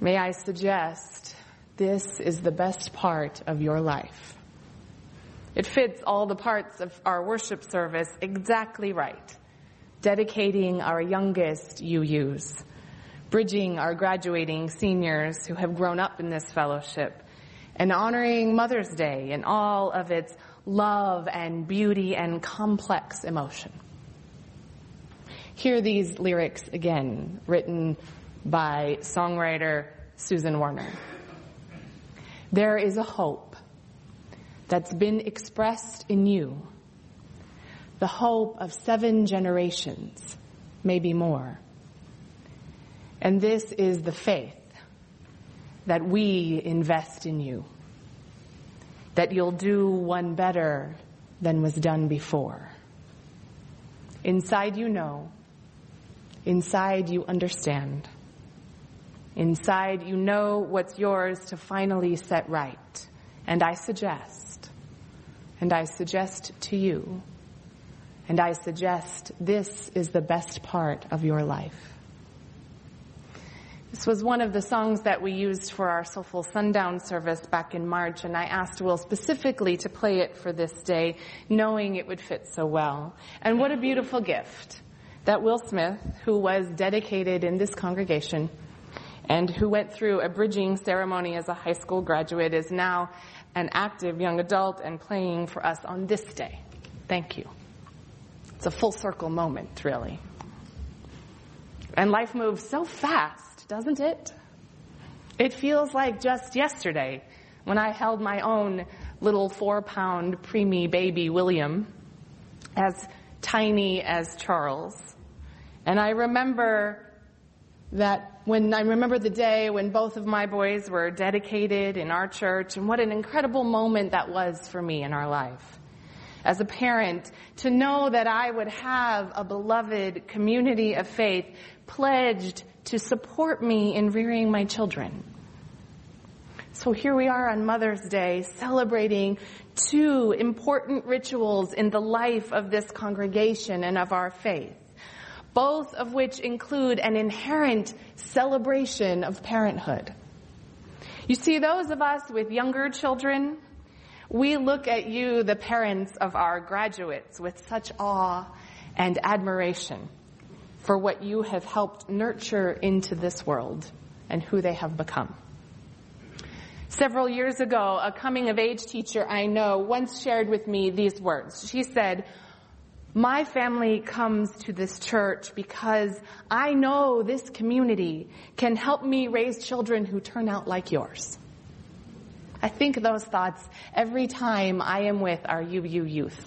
May I suggest this is the best part of your life. It fits all the parts of our worship service exactly right. Dedicating our youngest UUs, bridging our graduating seniors who have grown up in this fellowship, and honoring Mother's Day in all of its love and beauty and complex emotion. Hear these lyrics again, written by songwriter Susan Warner. There is a hope that's been expressed in you, the hope of 7 generations, maybe more. And this is the faith that we invest in you, that you'll do one better than was done before. Inside you know, inside you understand, inside you know what's yours to finally set right. And I suggest to you, and I suggest this is the best part of your life. This was one of the songs that we used for our Soulful Sundown service back in March, and I asked Will specifically to play it for this day, knowing it would fit so well. And what a beautiful gift that Will Smith, who was dedicated in this congregation and who went through a bridging ceremony as a high school graduate, is now an active young adult and playing for us on this day. Thank you. It's a full circle moment, really. And life moves so fast, doesn't it? It feels like just yesterday when I held my own little 4-pound preemie baby, William, as tiny as Charles. And I remember the day when both of my boys were dedicated in our church, and what an incredible moment that was for me in our life. As a parent, to know that I would have a beloved community of faith pledged to support me in rearing my children. So here we are on Mother's Day, celebrating 2 important rituals in the life of this congregation and of our faith, both of which include an inherent celebration of parenthood. You see, those of us with younger children, we look at you, the parents of our graduates, with such awe and admiration for what you have helped nurture into this world and who they have become. Several years ago, a coming-of-age teacher I know once shared with me these words. She said, "My family comes to this church because I know this community can help me raise children who turn out like yours." I think those thoughts every time I am with our UU youth.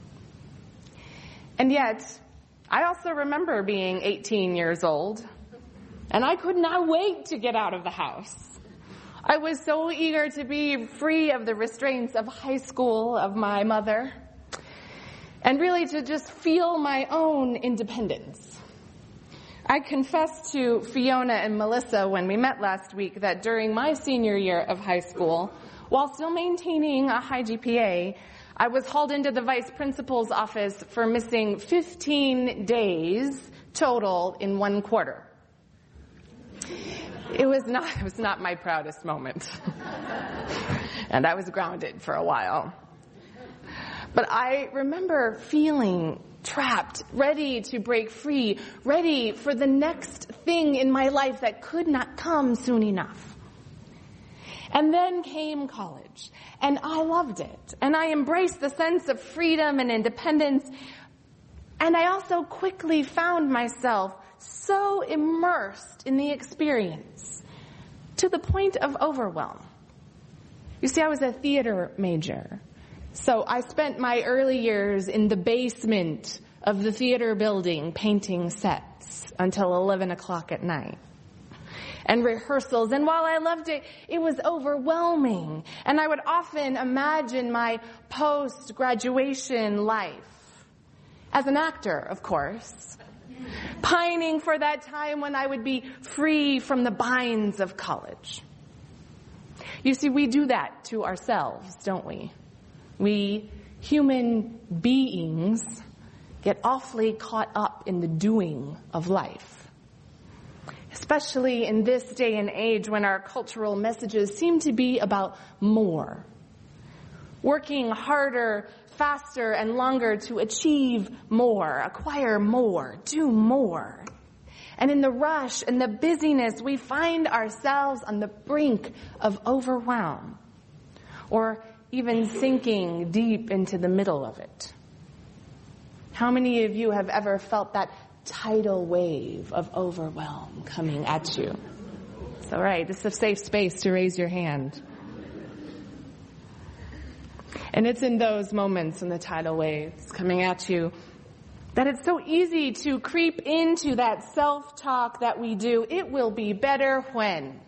And yet, I also remember being 18 years old, and I could not wait to get out of the house. I was so eager to be free of the restraints of high school, of my mother, and really to just feel my own independence. I confessed to Fiona and Melissa when we met last week that during my senior year of high school, while still maintaining a high GPA, I was hauled into the vice principal's office for missing 15 days total in 1 quarter. It was not my proudest moment. And I was grounded for a while. But I remember feeling trapped, ready to break free, ready for the next thing in my life that could not come soon enough. And then came college, and I loved it, and I embraced the sense of freedom and independence, and I also quickly found myself so immersed in the experience to the point of overwhelm. You see, I was a theater major. So I spent my early years in the basement of the theater building painting sets until 11 o'clock at night. And rehearsals, and while I loved it, it was overwhelming. And I would often imagine my post-graduation life as an actor, of course, pining for that time when I would be free from the binds of college. You see, we do that to ourselves, don't we? We human beings get awfully caught up in the doing of life. especially in this day and age when our cultural messages seem to be about more. Working harder, faster, and longer to achieve more, acquire more, do more. And in the rush and the busyness, we find ourselves on the brink of overwhelm, or even sinking deep into the middle of it. How many of you have ever felt that tidal wave of overwhelm coming at you? It's all right. This is a safe space to raise your hand. And it's in those moments, in the tidal waves coming at you, that it's so easy to creep into that self-talk that we do. It will be better when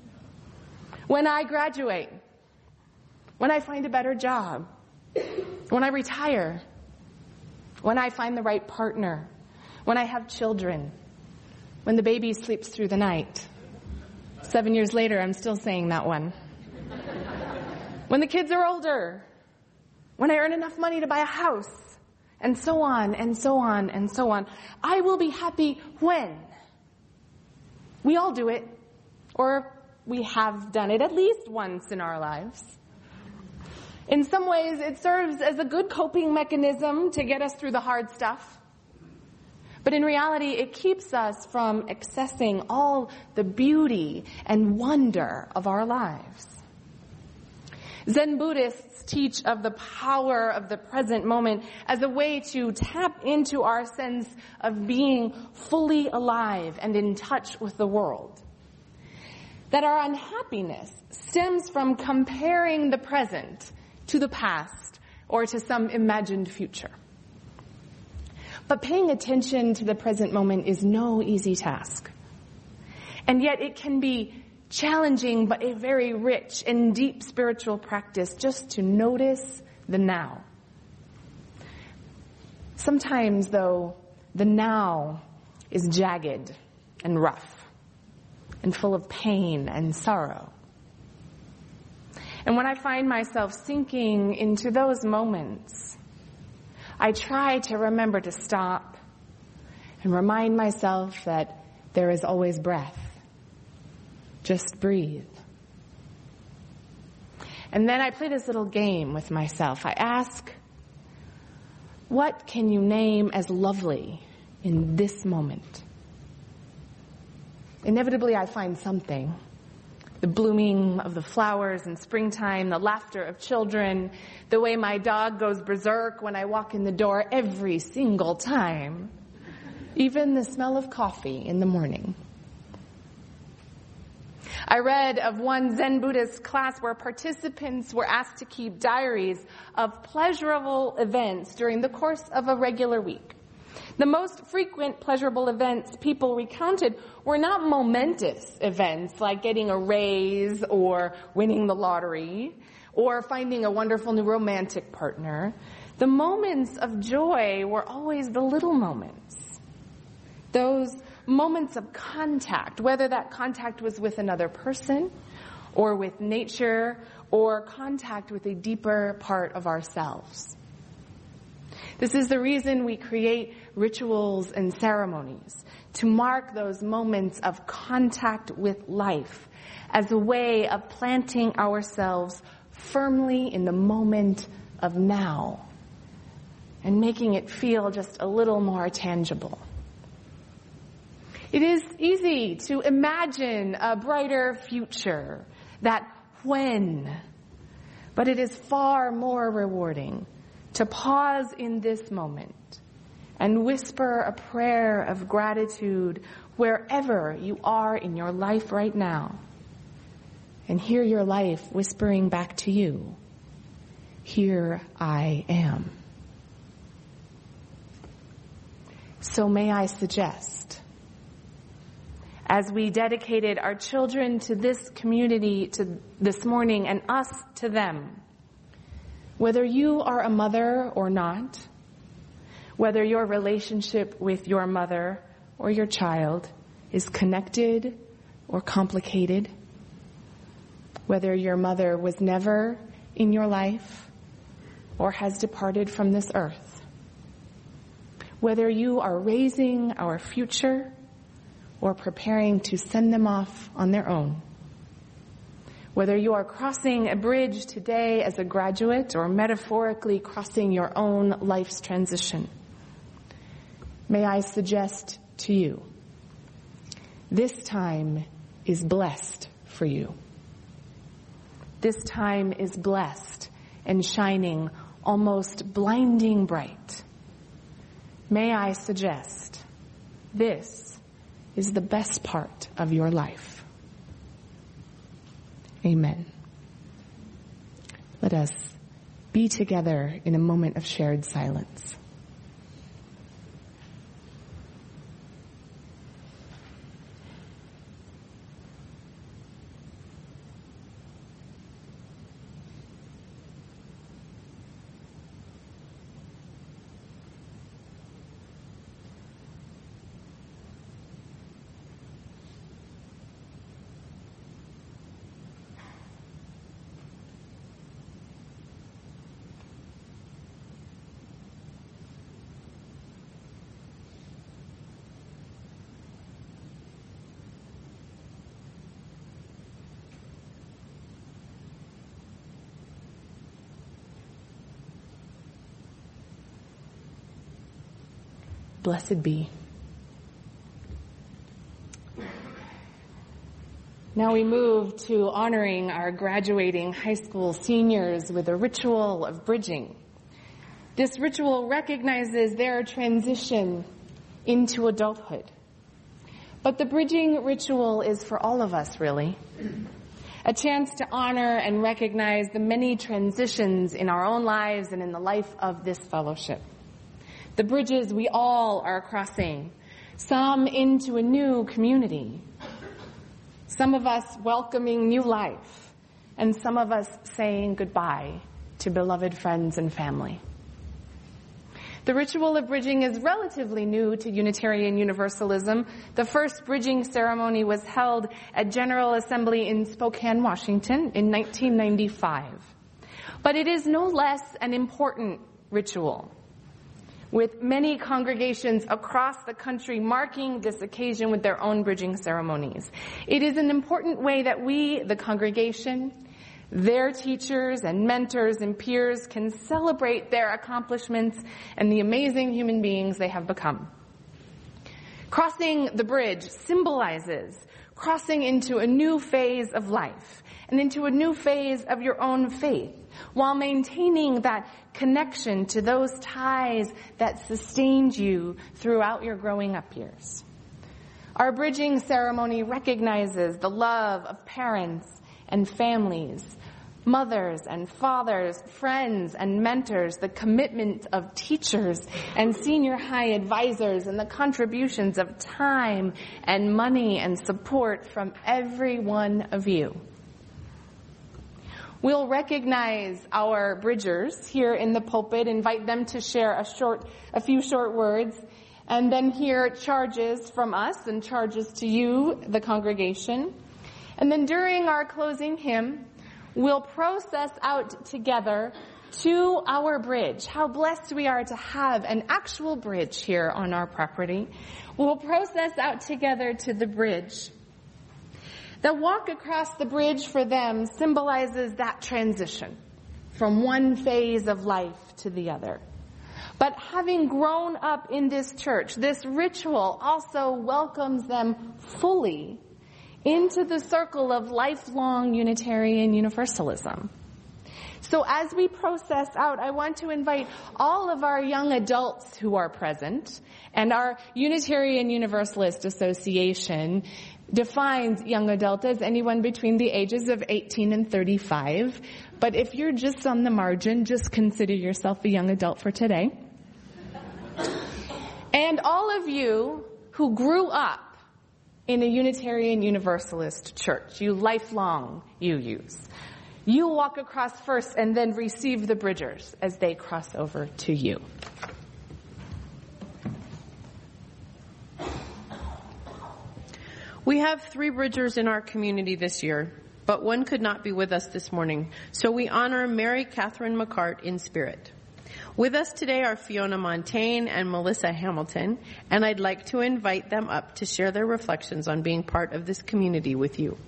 I graduate, when I find a better job, when I retire, when I find the right partner, when I have children, when the baby sleeps through the night. 7 years later, I'm still saying that one. When the kids are older, when I earn enough money to buy a house, and so on, and so on, and so on. I will be happy when. We all do it, or we have done it at least once in our lives. In some ways, it serves as a good coping mechanism to get us through the hard stuff. But in reality, it keeps us from accessing all the beauty and wonder of our lives. Zen Buddhists teach of the power of the present moment as a way to tap into our sense of being fully alive and in touch with the world. That our unhappiness stems from comparing the present to the past or to some imagined future. But paying attention to the present moment is no easy task. And yet it can be challenging, but a very rich and deep spiritual practice just to notice the now. Sometimes, though, the now is jagged and rough and full of pain and sorrow. And when I find myself sinking into those moments, I try to remember to stop and remind myself that there is always breath. Just breathe. And then I play this little game with myself. I ask, what can you name as lovely in this moment? Inevitably, I find something. The blooming of the flowers in springtime, the laughter of children, the way my dog goes berserk when I walk in the door every single time, even the smell of coffee in the morning. I read of one Zen Buddhist class where participants were asked to keep diaries of pleasurable events during the course of a regular week. The most frequent pleasurable events people recounted were not momentous events like getting a raise or winning the lottery or finding a wonderful new romantic partner. The moments of joy were always the little moments. Those moments of contact, whether that contact was with another person or with nature or contact with a deeper part of ourselves. This is the reason we create rituals and ceremonies, to mark those moments of contact with life as a way of planting ourselves firmly in the moment of now and making it feel just a little more tangible. It is easy to imagine a brighter future, that when, but it is far more rewarding to pause in this moment and whisper a prayer of gratitude wherever you are in your life right now, and hear your life whispering back to you, "Here I am." So may I suggest, as we dedicated our children to this community to this morning and us to them, whether you are a mother or not, whether your relationship with your mother or your child is connected or complicated, whether your mother was never in your life or has departed from this earth, whether you are raising our future or preparing to send them off on their own. Whether you are crossing a bridge today as a graduate or metaphorically crossing your own life's transition, may I suggest to you, this time is blessed for you. This time is blessed and shining almost blinding bright. May I suggest, this is the best part of your life. Amen. Let us be together in a moment of shared silence. Blessed be. Now we move to honoring our graduating high school seniors with a ritual of bridging. This ritual recognizes their transition into adulthood. But the bridging ritual is for all of us, really. A chance to honor and recognize the many transitions in our own lives and in the life of this fellowship. The bridges we all are crossing, some into a new community, some of us welcoming new life, and some of us saying goodbye to beloved friends and family. The ritual of bridging is relatively new to Unitarian Universalism. The first bridging ceremony was held at General Assembly in Spokane, Washington in 1995. But it is no less an important ritual, with many congregations across the country marking this occasion with their own bridging ceremonies. It is an important way that we, the congregation, their teachers and mentors and peers, can celebrate their accomplishments and the amazing human beings they have become. Crossing the bridge symbolizes crossing into a new phase of life and into a new phase of your own faith, while maintaining that connection to those ties that sustained you throughout your growing up years. Our bridging ceremony recognizes the love of parents and families, mothers and fathers, friends and mentors, the commitment of teachers and senior high advisors, and the contributions of time and money and support from every one of you. We'll recognize our bridgers here in the pulpit, invite them to share a few short words, and then hear charges from us and charges to you, the congregation. And then during our closing hymn, we'll process out together to our bridge. How blessed we are to have an actual bridge here on our property. We'll process out together to the bridge. The walk across the bridge for them symbolizes that transition from one phase of life to the other. But having grown up in this church, this ritual also welcomes them fully into the circle of lifelong Unitarian Universalism. So as we process out, I want to invite all of our young adults who are present, and our Unitarian Universalist Association defines young adult as anyone between the ages of 18 and 35. But if you're just on the margin, just consider yourself a young adult for today. And all of you who grew up in a Unitarian Universalist church, you lifelong UUs, you walk across first and then receive the bridgers as they cross over to you. We have 3 bridgers in our community this year, but one could not be with us this morning, so we honor Mary Catherine McCart in spirit. With us today are Fiona Montaigne and Melissa Hamilton, and I'd like to invite them up to share their reflections on being part of this community with you.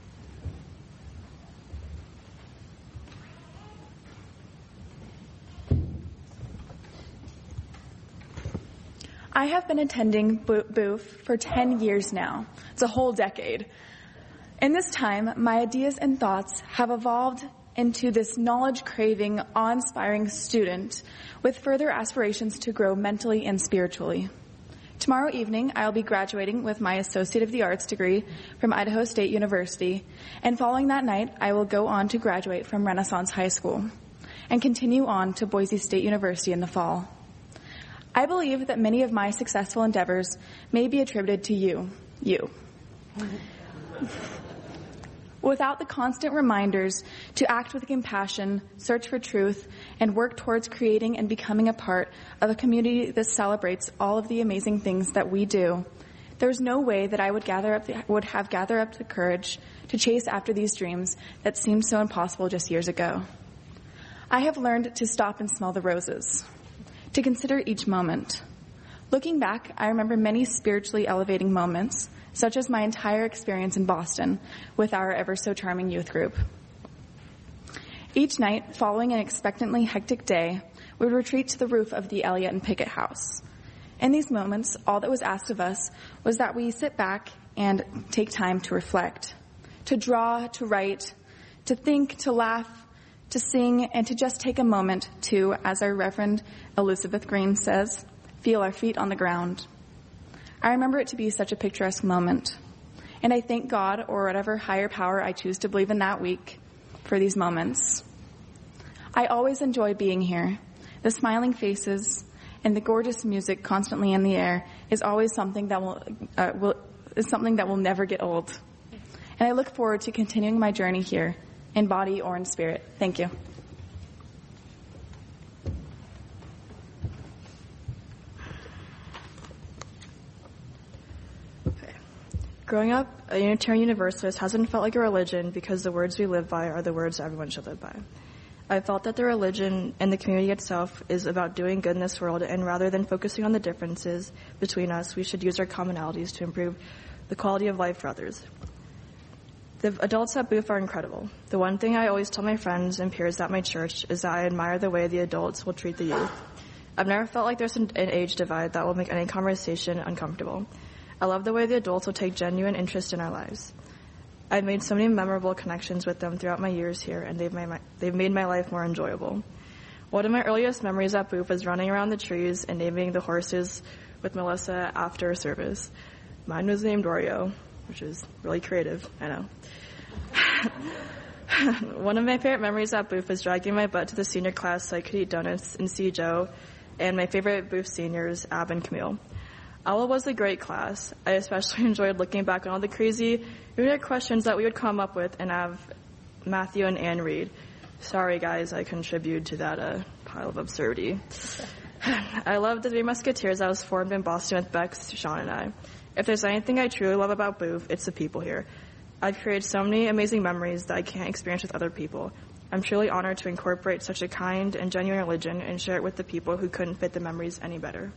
I have been attending Booth for 10 years now. It's a whole decade. In this time, my ideas and thoughts have evolved into this knowledge-craving, awe-inspiring student with further aspirations to grow mentally and spiritually. Tomorrow evening, I'll be graduating with my Associate of the Arts degree from Idaho State University, and following that night, I will go on to graduate from Renaissance High School and continue on to Boise State University in the fall. I believe that many of my successful endeavors may be attributed to you. Without the constant reminders to act with compassion, search for truth, and work towards creating and becoming a part of a community that celebrates all of the amazing things that we do, there's no way that I would have gathered up the courage to chase after these dreams that seemed so impossible just years ago. I have learned to stop and smell the roses, to consider each moment. Looking back, I remember many spiritually elevating moments, such as my entire experience in Boston with our ever-so-charming youth group. Each night, following an expectantly hectic day, we would retreat to the roof of the Elliott and Pickett house. In these moments, all that was asked of us was that we sit back and take time to reflect, to draw, to write, to think, to laugh, to sing, and to just take a moment to, as our Reverend Elizabeth Green says, feel our feet on the ground. I remember it to be such a picturesque moment, and I thank God, or whatever higher power I choose to believe in that week, for these moments. I always enjoy being here. The smiling faces and the gorgeous music constantly in the air is always something that will never get old. And I look forward to continuing my journey here, in body or in spirit. Thank you. Growing up, a Unitarian Universalist hasn't felt like a religion because the words we live by are the words everyone should live by. I felt that the religion and the community itself is about doing good in this world, and rather than focusing on the differences between us, we should use our commonalities to improve the quality of life for others. The adults at Booth are incredible. The one thing I always tell my friends and peers at my church is that I admire the way the adults will treat the youth. I've never felt like there's an age divide that will make any conversation uncomfortable. I love the way the adults will take genuine interest in our lives. I've made so many memorable connections with them throughout my years here, and they've made my life more enjoyable. One of my earliest memories at Booth was running around the trees and naming the horses with Melissa after service. Mine was named Oreo, which is really creative, I know. One of my favorite memories at Booth was dragging my butt to the senior class so I could eat donuts and see Joe and my favorite Booth seniors, Ab and Camille. Ella was a great class. I especially enjoyed looking back on all the crazy, weird questions that we would come up with and have Matthew and Anne read. Sorry, guys, I contributed to that pile of absurdity. I love the Three Musketeers that was formed in Boston with Bex, Sean, and I. If there's anything I truly love about Booth, it's the people here. I've created so many amazing memories that I can't experience with other people. I'm truly honored to incorporate such a kind and genuine religion and share it with the people who couldn't fit the memories any better.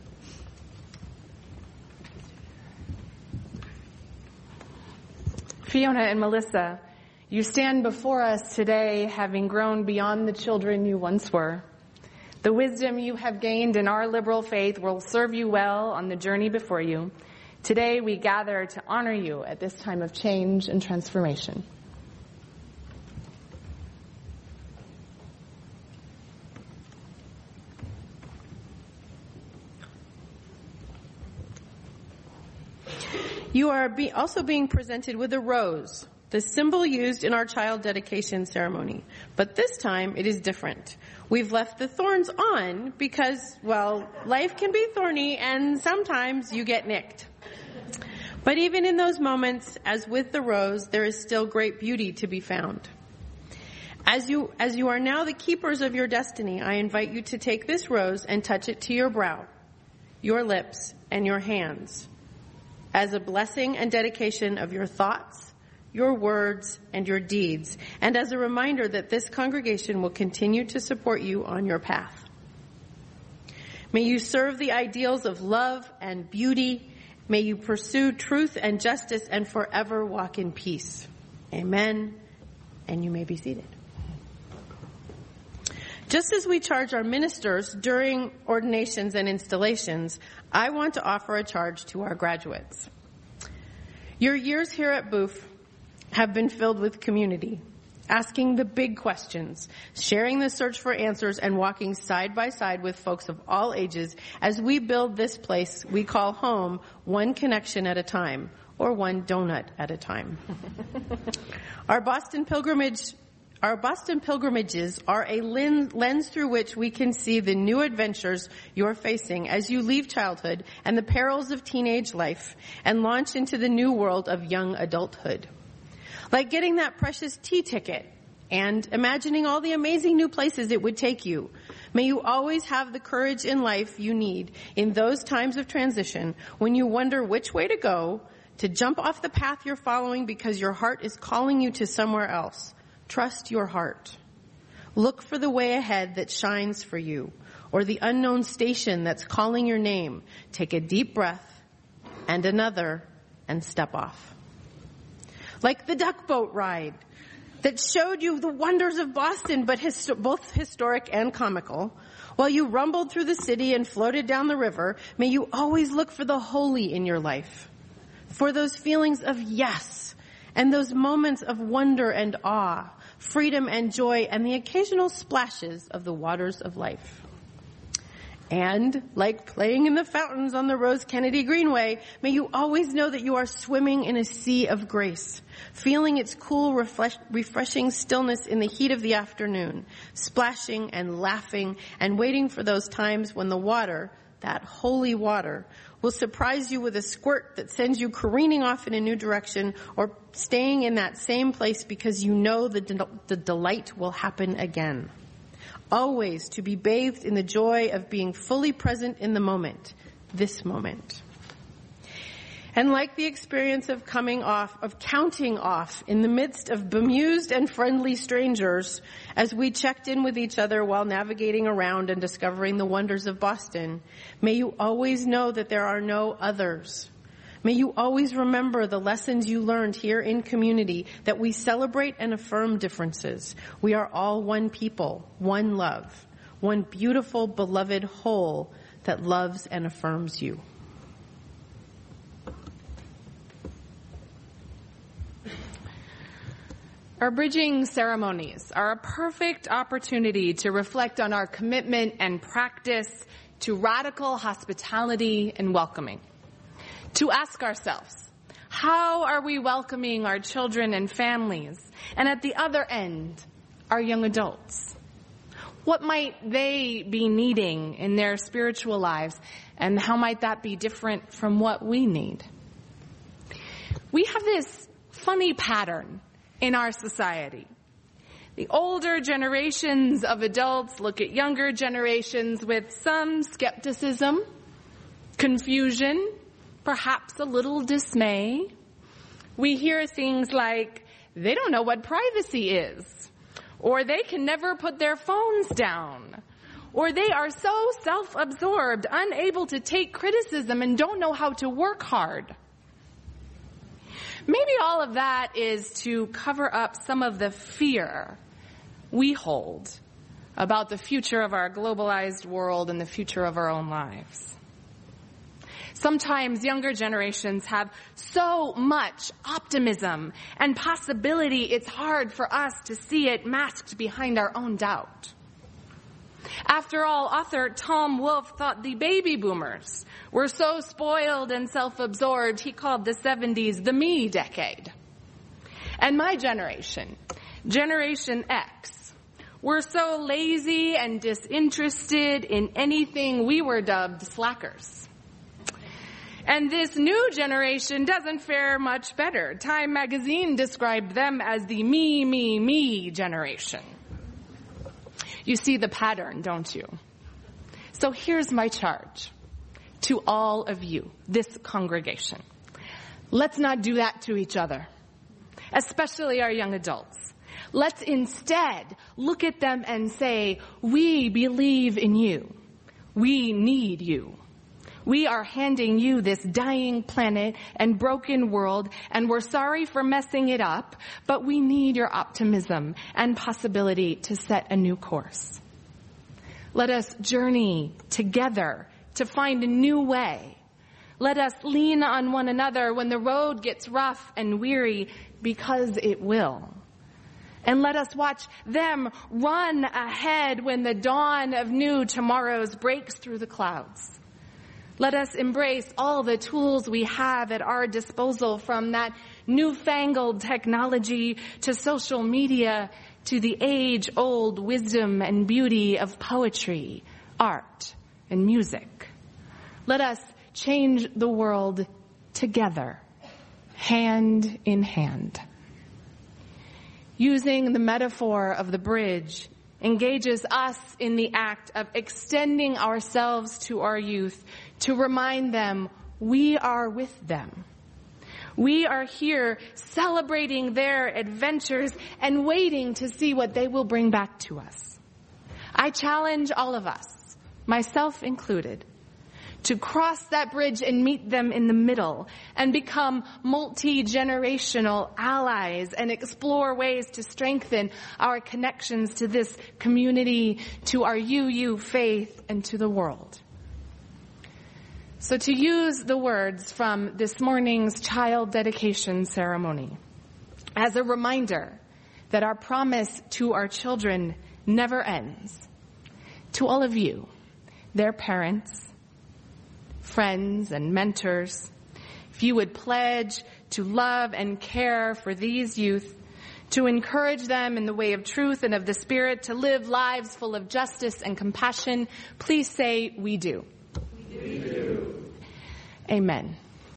Fiona and Melissa, you stand before us today having grown beyond the children you once were. The wisdom you have gained in our liberal faith will serve you well on the journey before you. Today we gather to honor you at this time of change and transformation. You are also being presented with a rose, the symbol used in our child dedication ceremony. But this time it is different. We've left the thorns on because, well, life can be thorny and sometimes you get nicked. But even in those moments, as with the rose, there is still great beauty to be found. As you are now the keepers of your destiny, I invite you to take this rose and touch it to your brow, your lips, and your hands, as a blessing and dedication of your thoughts, your words, and your deeds, and as a reminder that this congregation will continue to support you on your path. May you serve the ideals of love and beauty. May you pursue truth and justice and forever walk in peace. Amen. And you may be seated. Just as we charge our ministers during ordinations and installations, I want to offer a charge to our graduates. Your years here at Booth have been filled with community, asking the big questions, sharing the search for answers, and walking side by side with folks of all ages as we build this place we call home, one connection at a time, or one donut at a time. Our Boston pilgrimages are a lens through which we can see the new adventures you're facing as you leave childhood and the perils of teenage life and launch into the new world of young adulthood. Like getting that precious tea ticket and imagining all the amazing new places it would take you. May you always have the courage in life you need in those times of transition when you wonder which way to go, to jump off the path you're following because your heart is calling you to somewhere else. Trust your heart. Look for the way ahead that shines for you, or the unknown station that's calling your name. Take a deep breath and another and step off. Like the duck boat ride that showed you the wonders of Boston, but both historic and comical. While you rumbled through the city and floated down the river, may you always look for the holy in your life, for those feelings of yes, and those moments of wonder and awe, freedom and joy, and the occasional splashes of the waters of life. And, like playing in the fountains on the Rose Kennedy Greenway, may you always know that you are swimming in a sea of grace, feeling its cool, refreshing stillness in the heat of the afternoon, splashing and laughing and waiting for those times when the water, that holy water, will surprise you with a squirt that sends you careening off in a new direction or staying in that same place because you know the delight will happen again. Always to be bathed in the joy of being fully present in the moment, this moment. And like the experience of counting off in the midst of bemused and friendly strangers as we checked in with each other while navigating around and discovering the wonders of Boston, may you always know that there are no others. May you always remember the lessons you learned here in community, that we celebrate and affirm differences. We are all one people, one love, one beautiful, beloved whole that loves and affirms you. Our bridging ceremonies are a perfect opportunity to reflect on our commitment and practice to radical hospitality and welcoming. To ask ourselves, how are we welcoming our children and families? And at the other end, our young adults. What might they be needing in their spiritual lives? And how might that be different from what we need? We have this funny pattern in our society. The older generations of adults look at younger generations with some skepticism, confusion, perhaps a little dismay. We hear things like, they don't know what privacy is, or they can never put their phones down, or they are so self-absorbed, unable to take criticism, and don't know how to work hard. Maybe all of that is to cover up some of the fear we hold about the future of our globalized world and the future of our own lives. Sometimes younger generations have so much optimism and possibility, it's hard for us to see it masked behind our own doubt. After all, author Tom Wolfe thought the baby boomers were so spoiled and self-absorbed, he called the 70s the me decade. And my generation, Generation X, were so lazy and disinterested in anything we were dubbed slackers. And this new generation doesn't fare much better. Time magazine described them as the me generation. You see the pattern, don't you? So here's my charge to all of you, this congregation. Let's not do that to each other, especially our young adults. Let's instead look at them and say, we believe in you. We need you. We are handing you this dying planet and broken world, and we're sorry for messing it up, but we need your optimism and possibility to set a new course. Let us journey together to find a new way. Let us lean on one another when the road gets rough and weary, because it will. And let us watch them run ahead when the dawn of new tomorrows breaks through the clouds. Let us embrace all the tools we have at our disposal, from that newfangled technology to social media to the age-old wisdom and beauty of poetry, art, and music. Let us change the world together, hand in hand. Using the metaphor of the bridge engages us in the act of extending ourselves to our youth to remind them we are with them. We are here celebrating their adventures and waiting to see what they will bring back to us. I challenge all of us, myself included, to cross that bridge and meet them in the middle and become multi-generational allies and explore ways to strengthen our connections to this community, to our UU faith, and to the world. So to use the words from this morning's child dedication ceremony as a reminder that our promise to our children never ends, to all of you, their parents, friends, and mentors, if you would pledge to love and care for these youth, to encourage them in the way of truth and of the Spirit, to live lives full of justice and compassion, please say, we do. We do. Amen.